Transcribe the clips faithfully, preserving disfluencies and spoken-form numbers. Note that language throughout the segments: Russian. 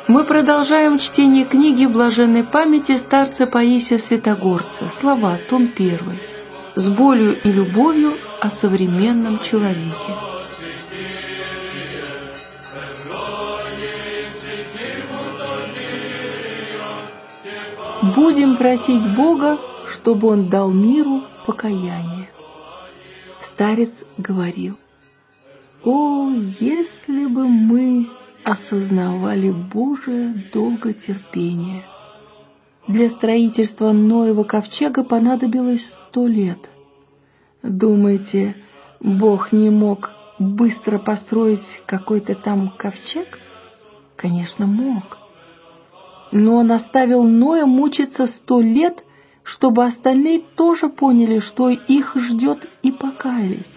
Мы продолжаем чтение книги блаженной памяти старца Паисия Святогорца. Слова, том первый. С болью и любовью о современном человеке. Будем просить Бога, чтобы Он дал миру покаяние. Старец говорил: «О, если бы мы осознавали Божие долготерпение! Для строительства Ноева ковчега понадобилось сто лет. Думаете, Бог не мог быстро построить какой-то там ковчег? Конечно, мог. Но Он оставил Ноя мучиться сто лет, чтобы остальные тоже поняли, что их ждет, и покаялись.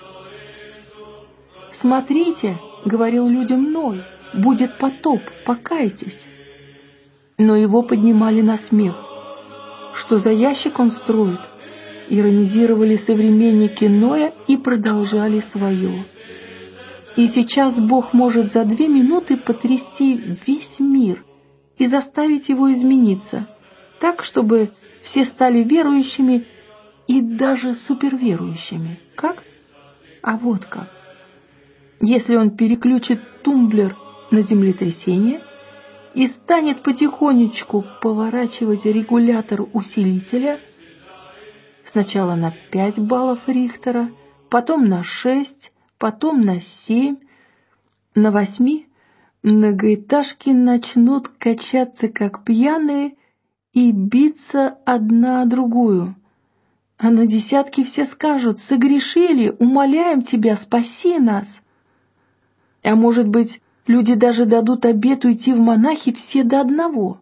«Смотрите, — говорил людям Ной, — будет потоп, покайтесь». Но его поднимали на смех. Что за ящик он строит? Иронизировали современники Ноя и продолжали свое. И сейчас Бог может за две минуты потрясти весь мир и заставить его измениться, так, чтобы все стали верующими и даже суперверующими. Как? А вот как. Если он переключит тумблер на землетрясение и станет потихонечку поворачивать регулятор усилителя, сначала на пять баллов Рихтера, потом на шесть, потом на семь, на восьми, многоэтажки начнут качаться как пьяные и биться одна о другую. А на десятки все скажут: «Согрешили, умоляем тебя, спаси нас». А может быть, люди даже дадут обет уйти в монахи все до одного.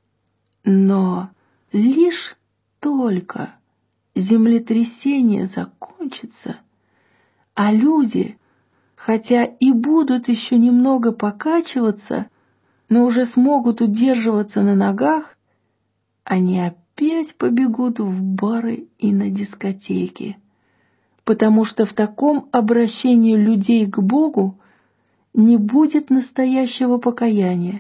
Но лишь только землетрясение закончится, а люди, хотя и будут еще немного покачиваться, но уже смогут удерживаться на ногах, они опять побегут в бары и на дискотеки, потому что в таком обращении людей к Богу не будет настоящего покаяния.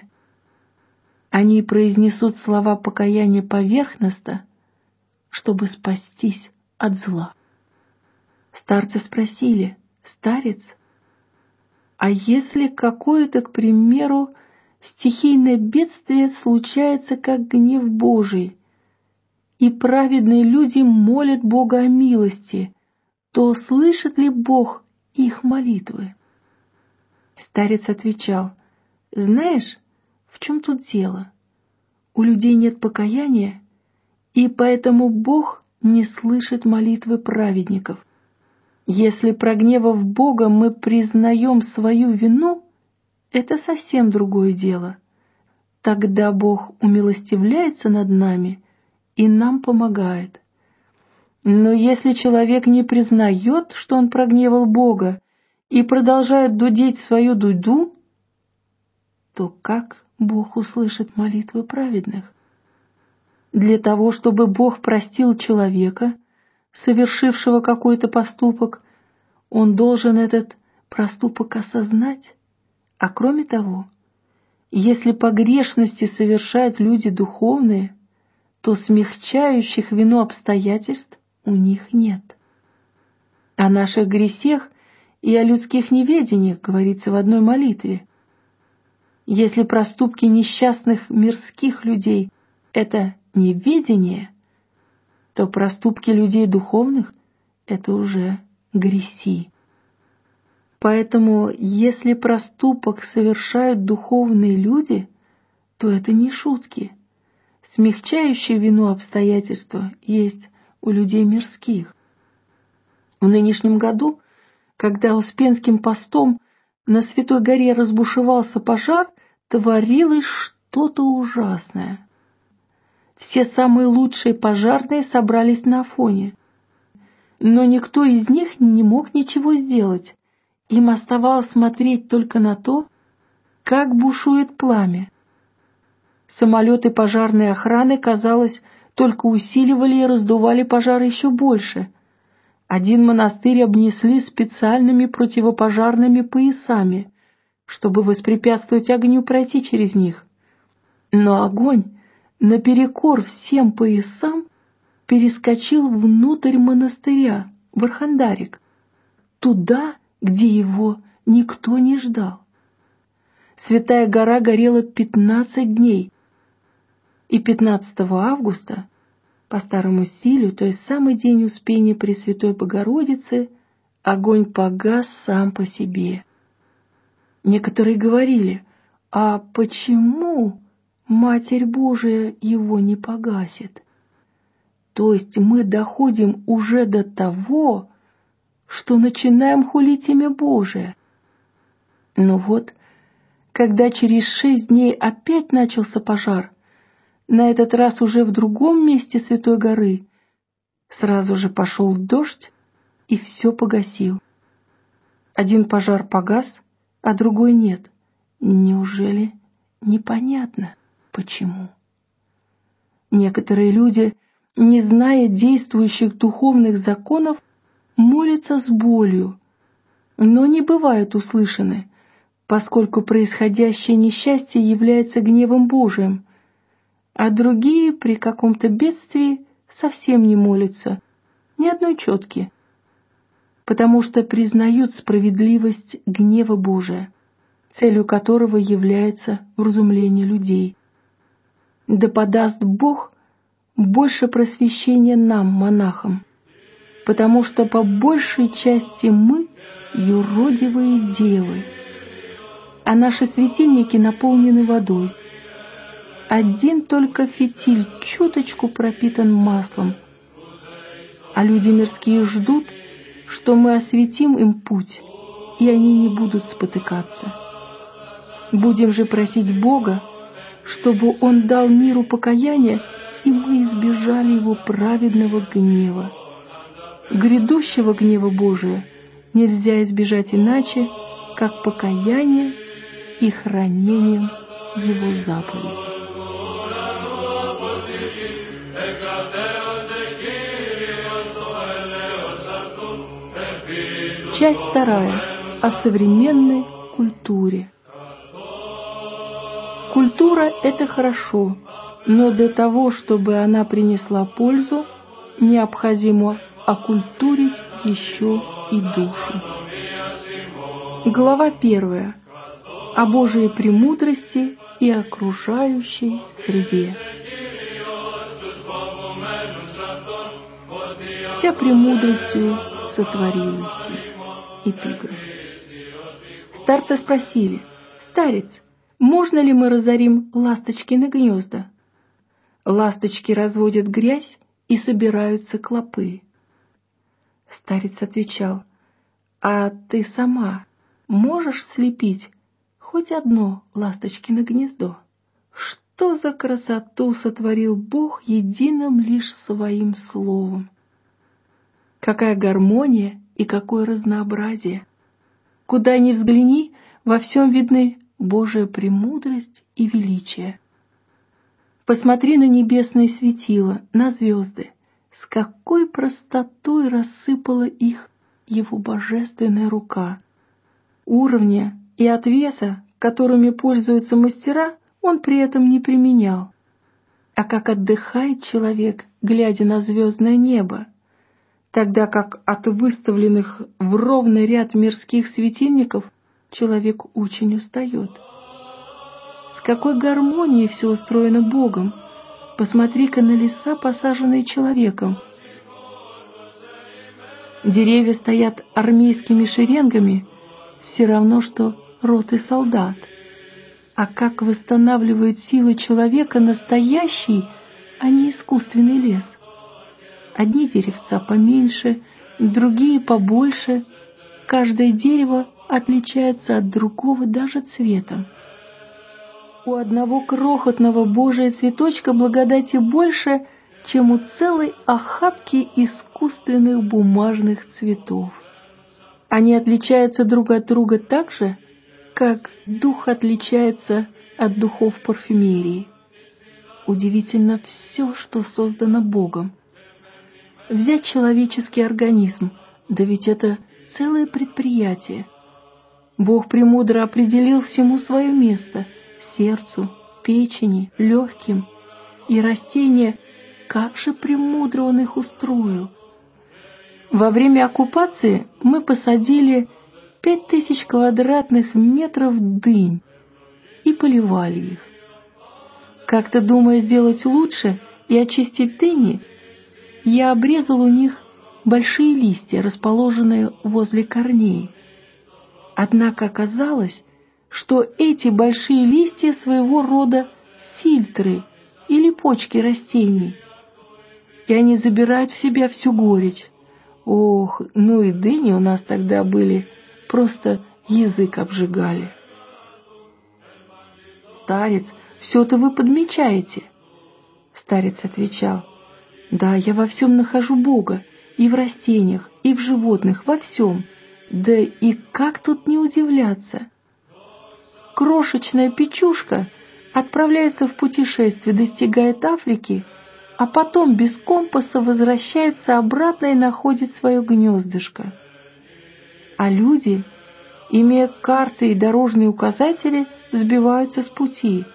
Они произнесут слова покаяния поверхностно, чтобы спастись от зла. Старцы спросили: «Старец, а если какое-то, к примеру, стихийное бедствие случается, как гнев Божий, и праведные люди молят Бога о милости, то слышит ли Бог их молитвы?» Старец отвечал: «Знаешь, в чем тут дело? У людей нет покаяния, и поэтому Бог не слышит молитвы праведников. Если, прогневав Бога, мы признаем свою вину, это совсем другое дело. Тогда Бог умилостивляется над нами и нам помогает. Но если человек не признает, что он прогневал Бога, и продолжает дудеть свою дуду, то как Бог услышит молитвы праведных? Для того, чтобы Бог простил человека, совершившего какой-то поступок, он должен этот проступок осознать. А кроме того, если погрешности совершают люди духовные, то смягчающих вину обстоятельств у них нет. О наших грехах и о людских неведениях говорится в одной молитве. Если проступки несчастных мирских людей — это неведение, то проступки людей духовных — это уже греси. Поэтому, если проступок совершают духовные люди, то это не шутки. Смягчающие вину обстоятельства есть у людей мирских. В нынешнем году, когда Успенским постом на Святой горе разбушевался пожар, творилось что-то ужасное. Все самые лучшие пожарные собрались на Афоне, но никто из них не мог ничего сделать. Им оставалось смотреть только на то, как бушует пламя. Самолеты пожарной охраны, казалось, только усиливали и раздували пожар еще больше. Один монастырь обнесли специальными противопожарными поясами, чтобы воспрепятствовать огню пройти через них. Но огонь, наперекор всем поясам, перескочил внутрь монастыря, в Архандарик, туда, где его никто не ждал. Святая гора горела пятнадцать дней, и пятнадцатого августа, по старому стилю, то есть самый день Успения Пресвятой Богородицы, огонь погас сам по себе. Некоторые говорили: а почему Матерь Божия его не погасит? То есть мы доходим уже до того, что начинаем хулить имя Божие. Но вот, когда через шесть дней опять начался пожар, на этот раз уже в другом месте Святой горы, сразу же пошел дождь и все погасил. Один пожар погас, а другой нет. Неужели непонятно, почему? Некоторые люди, не зная действующих духовных законов, молятся с болью, но не бывают услышаны, поскольку происходящее несчастье является гневом Божиим, а другие при каком-то бедствии совсем не молятся, ни одной четки, потому что признают справедливость гнева Божия, целью которого является вразумление людей. Да подаст Бог больше просвещения нам, монахам, потому что по большей части мы юродивые девы, а наши светильники наполнены водой. Один только фитиль чуточку пропитан маслом, а люди мирские ждут, что мы осветим им путь, и они не будут спотыкаться. Будем же просить Бога, чтобы Он дал миру покаяние, и мы избежали Его праведного гнева. Грядущего гнева Божия нельзя избежать иначе, как покаянием и хранением Его заповедей. Часть вторая. О современной культуре. Культура – это хорошо, но для того, чтобы она принесла пользу, необходимо окультурить еще и душу. Глава первая. О Божией премудрости и окружающей среде. Вся премудростью сотворилась. Эпиграф. Старцы спросили: «Старец, можно ли мы разорим ласточкины гнезда?» Ласточки разводят грязь и собираются клопы. Старец отвечал: «А ты сама можешь слепить хоть одно ласточкино гнездо?» Что за красоту сотворил Бог единым лишь своим словом! Какая гармония и какое разнообразие! Куда ни взгляни, во всем видны Божия премудрость и величие. Посмотри на небесные светила, на звезды, с какой простотой рассыпала их Его божественная рука. Уровня и отвеса, которыми пользуются мастера, Он при этом не применял. А как отдыхает человек, глядя на звездное небо, тогда как от выставленных в ровный ряд мирских светильников человек очень устает. С какой гармонией все устроено Богом! Посмотри-ка на леса, посаженные человеком. Деревья стоят армейскими шеренгами, все равно, что роты солдат. А как восстанавливает силы человека настоящий, а не искусственный лес? Одни деревца поменьше, другие побольше. Каждое дерево отличается от другого даже цветом. У одного крохотного Божия цветочка благодати больше, чем у целой охапки искусственных бумажных цветов. Они отличаются друг от друга так же, как дух отличается от духов парфюмерии. Удивительно все, что создано Богом. Взять человеческий организм, да ведь это целое предприятие. Бог премудро определил всему свое место — сердцу, печени, легким, и растения, как же премудро он их устроил. Во время оккупации мы посадили пять тысяч квадратных метров дынь и поливали их. Как-то, думая сделать лучше и очистить дыни, я обрезал у них большие листья, расположенные возле корней. Однако оказалось, что эти большие листья своего рода фильтры или почки растений, и они забирают в себя всю горечь. Ох, ну и дыни у нас тогда были, просто язык обжигали. «Старец, все-то вы подмечаете?» Старец отвечал: «Да, я во всем нахожу Бога, и в растениях, и в животных, во всем. Да и как тут не удивляться? Крошечная печушка отправляется в путешествие, достигает Африки, а потом без компаса возвращается обратно и находит свое гнездышко. А люди, имея карты и дорожные указатели, сбиваются с пути.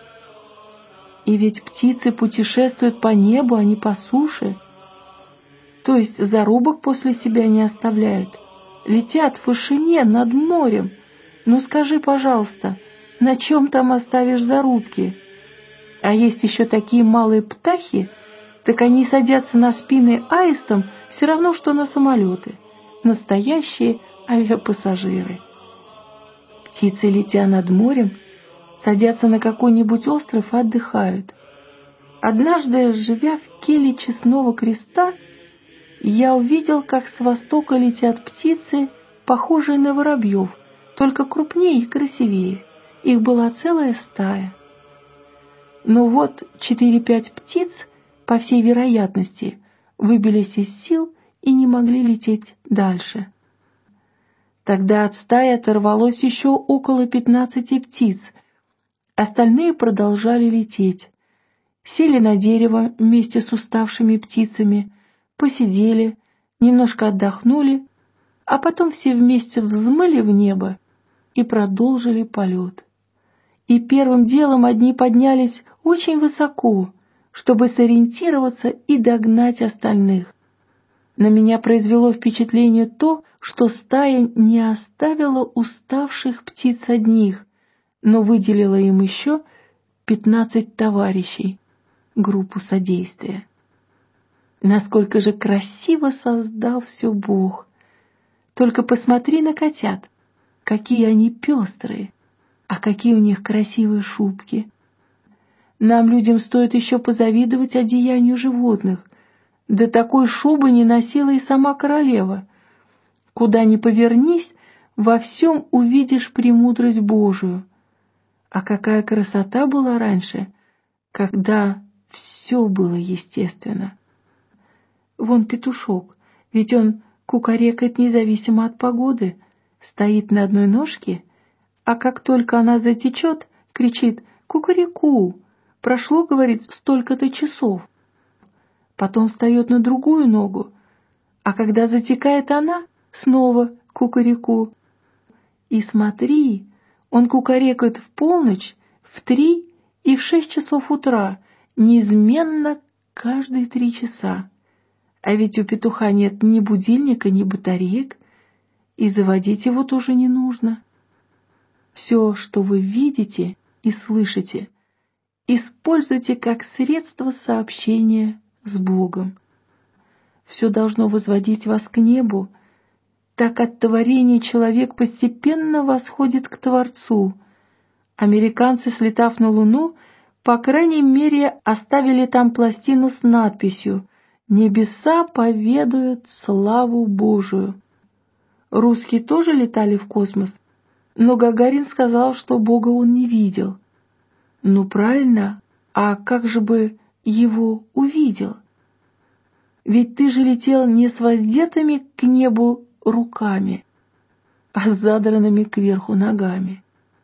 И ведь птицы путешествуют по небу, а не по суше, то есть зарубок после себя не оставляют, летят в вышине над морем. Ну скажи, пожалуйста, на чем там оставишь зарубки? А есть еще такие малые птахи, так они садятся на спины аистам все равно, что на самолеты. Настоящие авиапассажиры. Птицы, летя над морем, садятся на какой-нибудь остров и отдыхают. Однажды, живя в келье Честного Креста, я увидел, как с востока летят птицы, похожие на воробьев, только крупнее и красивее. Их была целая стая. Но вот четыре-пять птиц, по всей вероятности, выбились из сил и не могли лететь дальше. Тогда от стаи оторвалось еще около пятнадцати птиц. Остальные продолжали лететь. Сели на дерево вместе с уставшими птицами, посидели, немножко отдохнули, а потом все вместе взмыли в небо и продолжили полет. И первым делом одни поднялись очень высоко, чтобы сориентироваться и догнать остальных. На меня произвело впечатление то, что стая не оставила уставших птиц одних, но выделила им еще пятнадцать товарищей, группу содействия. Насколько же красиво создал все Бог! Только посмотри на котят, какие они пестрые, а какие у них красивые шубки. Нам, людям, стоит еще позавидовать одеянию животных. Да такой шубы не носила и сама королева. Куда ни повернись, во всем увидишь премудрость Божию. А какая красота была раньше, когда все было естественно. Вон петушок, ведь он кукарекает независимо от погоды, стоит на одной ножке, а как только она затечет, кричит «Кукареку!», прошло, говорит, столько-то часов. Потом встает на другую ногу, а когда затекает она, снова кукареку. И смотри, он кукарекает в полночь, в три и в шесть часов утра, неизменно каждые три часа. А ведь у петуха нет ни будильника, ни батареек, и заводить его тоже не нужно. Все, что вы видите и слышите, используйте как средство сообщения с Богом. Все должно возводить вас к небу. Так от творения человек постепенно восходит к Творцу. Американцы, слетав на Луну, по крайней мере, оставили там пластину с надписью «Небеса поведают славу Божию». Русские тоже летали в космос, но Гагарин сказал, что Бога он не видел. Ну правильно, а как же бы его увидел? Ведь ты же летел не с воздетыми к небу руками, а с задранными кверху ногами.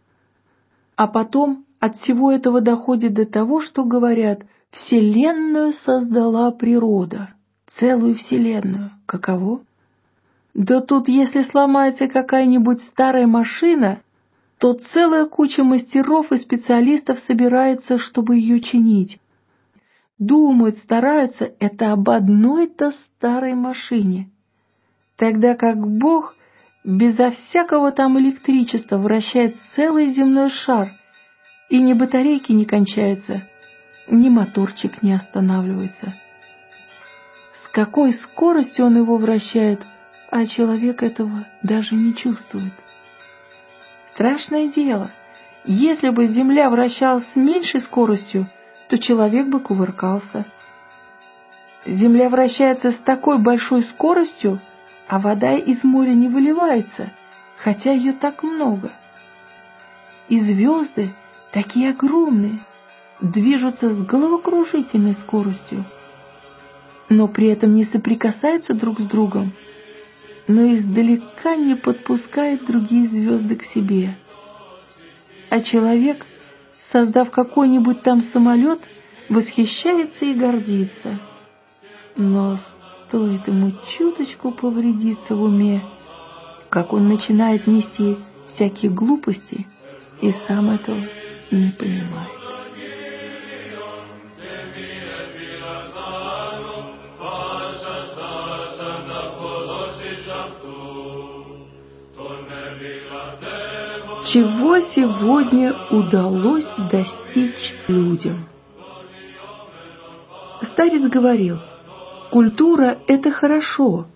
А потом от всего этого доходит до того, что говорят: Вселенную создала природа, целую Вселенную. Каково? Да тут, если сломается какая-нибудь старая машина, то целая куча мастеров и специалистов собирается, чтобы ее чинить. Думают, стараются это об одной-то старой машине. Тогда как Бог безо всякого там электричества вращает целый земной шар, и ни батарейки не кончаются, ни моторчик не останавливается. С какой скоростью он его вращает, а человек этого даже не чувствует. Страшное дело, если бы Земля вращалась с меньшей скоростью, то человек бы кувыркался. Земля вращается с такой большой скоростью, а вода из моря не выливается, хотя ее так много. И звезды, такие огромные, движутся с головокружительной скоростью, но при этом не соприкасаются друг с другом, но издалека не подпускают другие звезды к себе. А человек, создав какой-нибудь там самолет, восхищается и гордится. Но стоит ему чуточку повредиться в уме, как он начинает нести всякие глупости и сам этого не понимает. Чего сегодня удалось достичь людям? Старец говорил, культура – это хорошо,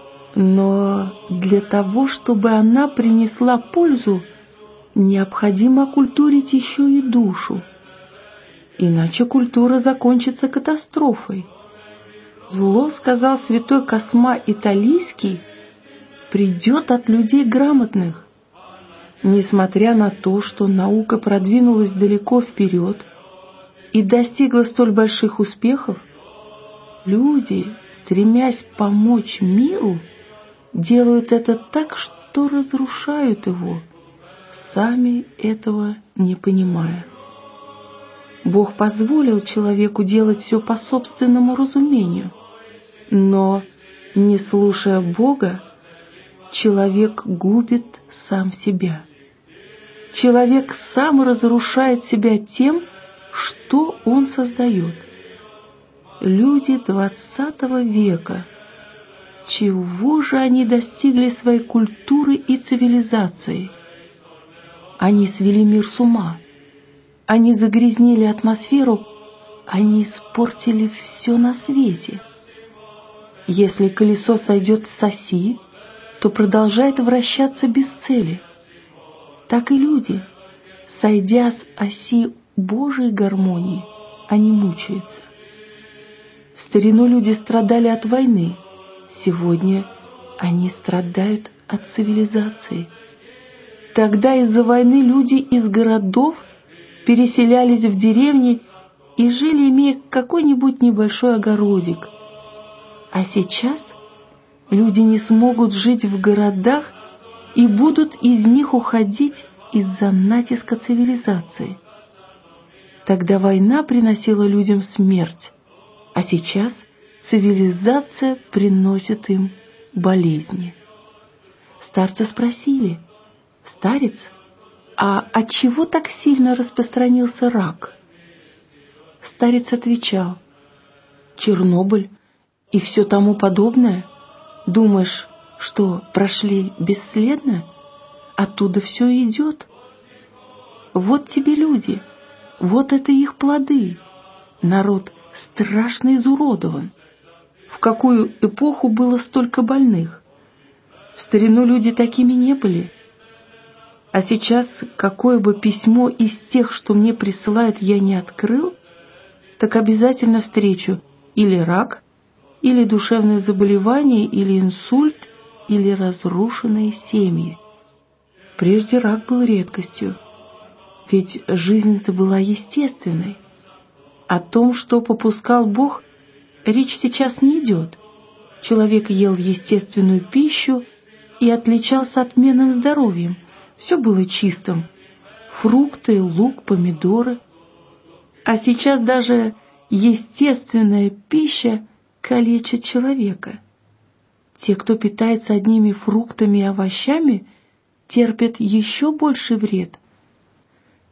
но для того, чтобы она принесла пользу, необходимо окультурить еще и душу. Иначе культура закончится катастрофой. Зло, сказал святой Косма Италийский, придет от людей грамотных. Несмотря на то, что наука продвинулась далеко вперед и достигла столь больших успехов, люди, стремясь помочь миру, делают это так, что разрушают его, сами этого не понимая. Бог позволил человеку делать все по собственному разумению, но, не слушая Бога, человек губит сам себя. Человек сам разрушает себя тем, что он создает. Люди двадцатого века, чего же они достигли своей культуры и цивилизации? Они свели мир с ума, они загрязнили атмосферу, они испортили все на свете. Если колесо сойдет с оси, то продолжает вращаться без цели. Так и люди, сойдя с оси Божьей гармонии, они мучаются. В старину люди страдали от войны, сегодня они страдают от цивилизации. Тогда из-за войны люди из городов переселялись в деревни и жили, имея какой-нибудь небольшой огородик. А сейчас люди не смогут жить в городах и будут из них уходить из-за натиска цивилизации. Тогда война приносила людям смерть, а сейчас цивилизация приносит им болезни. Старцы спросили: «Старец, а от чего так сильно распространился рак?» Старец отвечал: «Чернобыль и все тому подобное. Думаешь, что прошли бесследно? Оттуда все идет. Вот тебе люди, вот это их плоды. Народ страшно изуродован. В какую эпоху было столько больных? В старину люди такими не были. А сейчас, какое бы письмо из тех, что мне присылают, я не открыл, так обязательно встречу или рак, или душевное заболевание, или инсульт, или разрушенные семьи. Прежде рак был редкостью, ведь жизнь-то была естественной. О том, что попускал Бог, речь сейчас не идет. Человек ел естественную пищу и отличался отменным здоровьем. Все было чистым. Фрукты, лук, помидоры. А сейчас даже естественная пища калечит человека. Те, кто питается одними фруктами и овощами, терпят еще больший вред.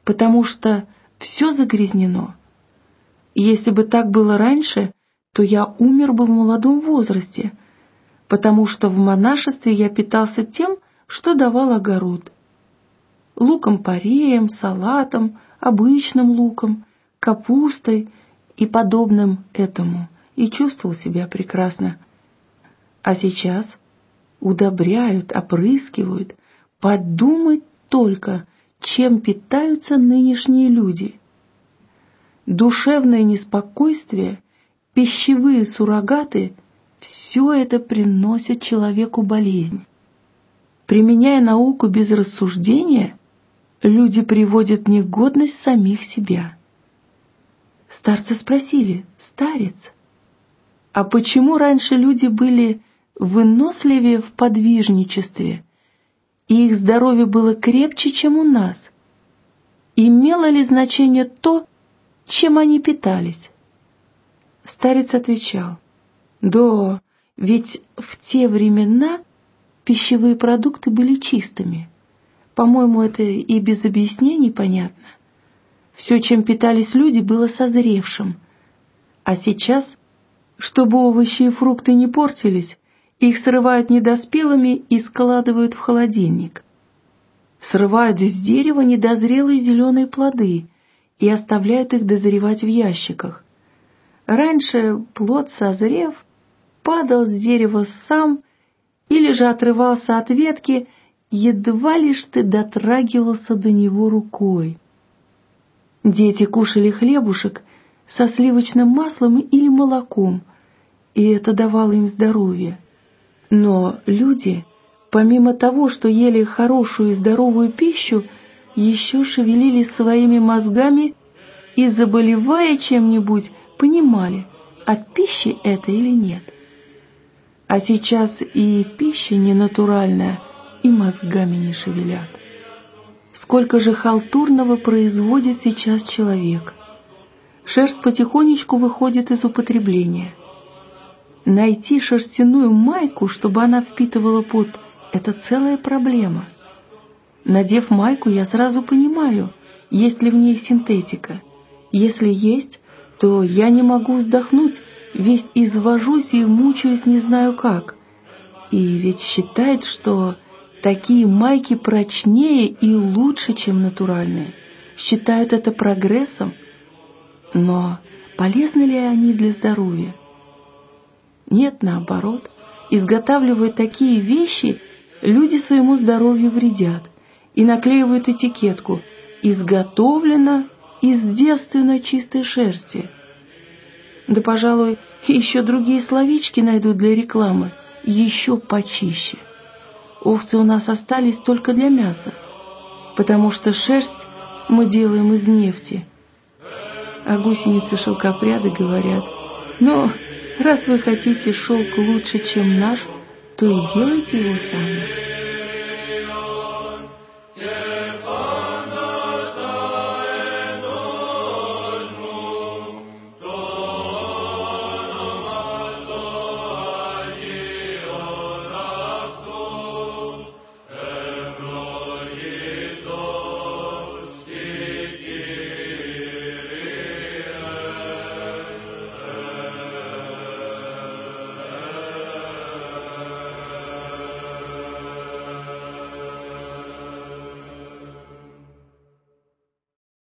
потому что все загрязнено. Если бы так было раньше, то я умер бы в молодом возрасте, потому что в монашестве я питался тем, что давал огород. Луком-пореем, салатом, обычным луком, капустой и подобным этому, и чувствовал себя прекрасно. А сейчас удобряют, опрыскивают. Подумать только, чем питаются нынешние люди. Душевное неспокойствие, пищевые суррогаты – все это приносит человеку болезнь. Применяя науку без рассуждения, люди приводят в негодность самих себя. Старцы спросили: «Старец, а почему раньше люди были выносливее в подвижничестве, и их здоровье было крепче, чем у нас? Имело ли значение то, чем они питались?» Старец отвечал: «Да, ведь в те времена пищевые продукты были чистыми. По-моему, это и без объяснений понятно. Все, чем питались люди, было созревшим. А сейчас, чтобы овощи и фрукты не портились, их срывают недоспелыми и складывают в холодильник. Срывают с дерева недозрелые зеленые плоды и оставляют их дозревать в ящиках. Раньше плод, созрев, падал с дерева сам или же отрывался от ветки, едва лишь ты дотрагивался до него рукой. Дети кушали хлебушек со сливочным маслом или молоком, и это давало им здоровье. Но люди, помимо того, что ели хорошую и здоровую пищу, еще шевелили своими мозгами и, заболевая чем-нибудь, понимали, от пищи это или нет. А сейчас и пища ненатуральная, и мозгами не шевелят. Сколько же халтурного производит сейчас человек. Шерсть потихонечку выходит из употребления. Найти шерстяную майку, чтобы она впитывала пот, это целая проблема. Надев майку, я сразу понимаю, есть ли в ней синтетика. Если есть, то я не могу вздохнуть, весь извожусь и мучаюсь не знаю как. И ведь считают, что такие майки прочнее и лучше, чем натуральные. Считают это прогрессом. Но полезны ли они для здоровья? Нет, наоборот. Изготавливая такие вещи, люди своему здоровью вредят и наклеивают этикетку «Изготовлено из девственно чистой шерсти». Да, пожалуй, еще другие словечки найдут для рекламы, еще почище. Овцы у нас остались только для мяса, потому что шерсть мы делаем из нефти. А гусеницы-шелкопряды говорят: «Ну, раз вы хотите шелк лучше, чем наш, то и делайте его сами».